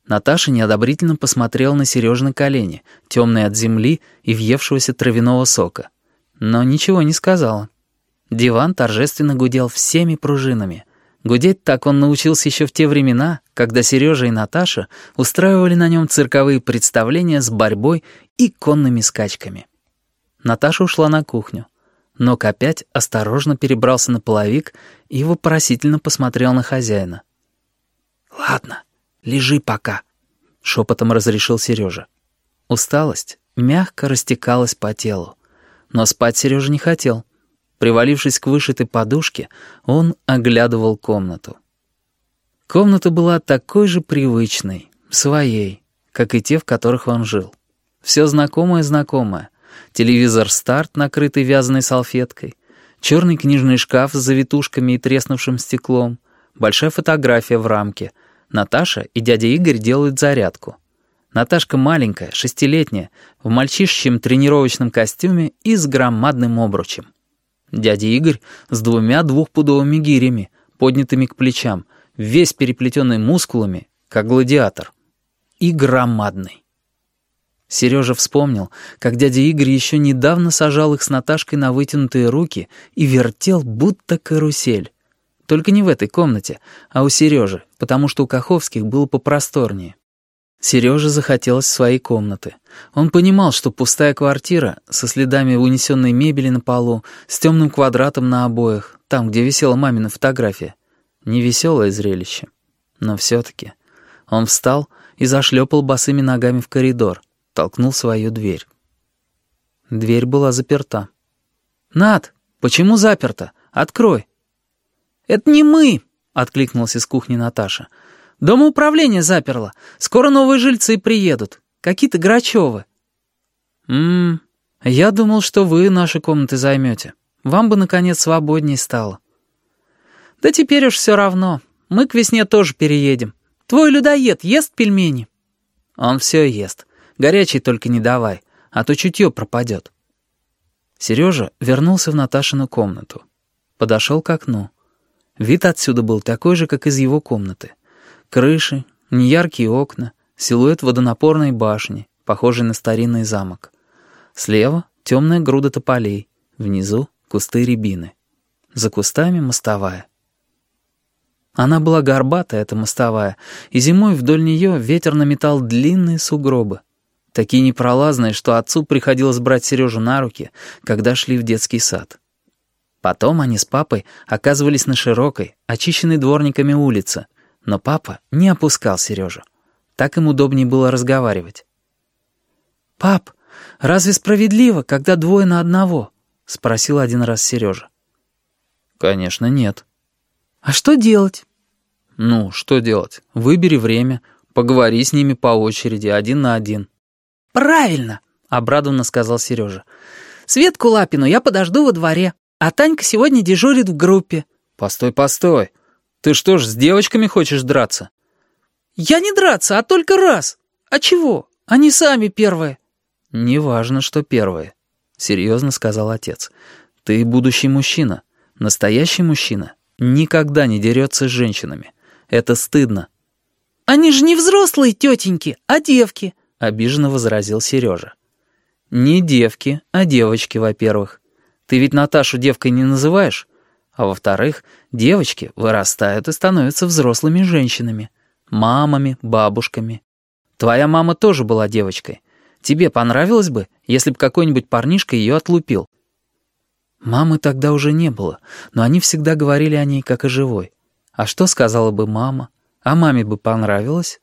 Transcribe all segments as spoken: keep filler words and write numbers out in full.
Наташа неодобрительно посмотрела на Сережины колени, темные от земли и въевшегося травяного сока. Но ничего не сказала. Диван торжественно гудел всеми пружинами. Гудеть так он научился еще в те времена, когда Сережа и Наташа устраивали на нем цирковые представления с борьбой и конными скачками. Наташа ушла на кухню. Нок опять осторожно перебрался на половик и вопросительно посмотрел на хозяина. «Ладно, лежи пока», — шепотом разрешил Сережа. Усталость мягко растекалась по телу. Но спать Сережа не хотел. Привалившись к вышитой подушке, он оглядывал комнату. Комната была такой же привычной, своей, как и те, в которых он жил. Все знакомое-знакомое. Телевизор «Старт», накрытый вязаной салфеткой, черный книжный шкаф с завитушками и треснувшим стеклом, большая фотография в рамке. Наташа и дядя Игорь делают зарядку. Наташка маленькая, шестилетняя, в мальчишечьем тренировочном костюме и с громадным обручем. Дядя Игорь с двумя двухпудовыми гирями, поднятыми к плечам, весь переплетенный мускулами, как гладиатор. И громадный. Сережа вспомнил, как дядя Игорь еще недавно сажал их с Наташкой на вытянутые руки и вертел, будто карусель. Только не в этой комнате, а у Сережи, потому что у Каховских было попросторнее. Сереже захотелось своей комнаты. Он понимал, что пустая квартира, со следами унесенной мебели на полу, с темным квадратом на обоях, там, где висела мамина фотография, невеселое зрелище. Но все-таки он встал и зашлепал босыми ногами в коридор, толкнул свою дверь. Дверь была заперта. «Над, почему заперта? Открой!» «Это не мы!» — откликнулась из кухни Наташа. «Домоуправление заперло. Скоро новые жильцы приедут. Какие-то Грачевы». «М-м, я думал, что вы наши комнаты займете. Вам бы, наконец, свободней стало». «Да теперь уж все равно. Мы к весне тоже переедем. Твой людоед ест пельмени?» «Он все ест. Горячий только не давай, а то чутье пропадет». Сережа вернулся в Наташину комнату. Подошел к окну. Вид отсюда был такой же, как из его комнаты. Крыши, неяркие окна, силуэт водонапорной башни, похожий на старинный замок. Слева темная груда тополей, внизу кусты рябины. За кустами мостовая. Она была горбатая, эта мостовая, и зимой вдоль нее ветер наметал длинные сугробы. Такие непролазные, что отцу приходилось брать Сережу на руки, когда шли в детский сад. Потом они с папой оказывались на широкой, очищенной дворниками улице, но папа не опускал Сережу. Так им удобнее было разговаривать. «Пап, разве справедливо, когда двое на одного?» — спросил один раз Сережа. «Конечно, нет». «А что делать?» «Ну, что делать? Выбери время, поговори с ними по очереди, один на один». «Правильно!» — обрадованно сказал Сережа. «Светку Лапину я подожду во дворе, а Танька сегодня дежурит в группе». «Постой, постой. Ты что ж, с девочками хочешь драться?» «Я не драться, а только раз. А чего? Они сами первые». «Неважно, что первые», — серьезно сказал отец. «Ты будущий мужчина. Настоящий мужчина никогда не дерется с женщинами. Это стыдно». «Они же не взрослые тетеньки, а девки», — обиженно возразил Сережа. «Не девки, а девочки, во-первых. Ты ведь Наташу девкой не называешь? А во-вторых, девочки вырастают и становятся взрослыми женщинами, мамами, бабушками. Твоя мама тоже была девочкой. Тебе понравилось бы, если бы какой-нибудь парнишка ее отлупил?» Мамы тогда уже не было, но они всегда говорили о ней как о живой. А что сказала бы мама? А маме бы понравилось?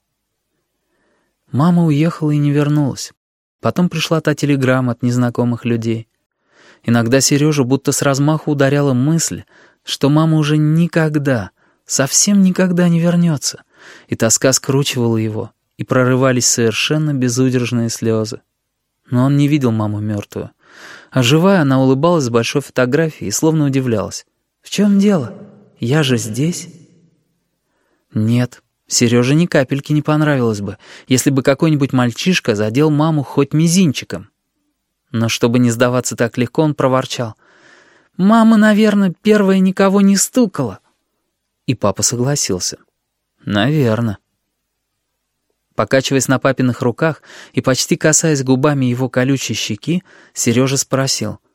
Мама уехала и не вернулась. Потом пришла та телеграмма от незнакомых людей. Иногда Сережу будто с размаху ударяла мысль, что мама уже никогда, совсем никогда не вернется, и тоска скручивала его, и прорывались совершенно безудержные слезы. Но он не видел маму мертвую. А живая она улыбалась с большой фотографией и словно удивлялась. «В чем дело? Я же здесь?» Нет, Сереже ни капельки не понравилось бы, если бы какой-нибудь мальчишка задел маму хоть мизинчиком. Но чтобы не сдаваться так легко, он проворчал. «Мама, наверное, первая никого не стукала». И папа согласился. «Наверно». Покачиваясь на папиных руках и почти касаясь губами его колючей щеки, Сережа спросил: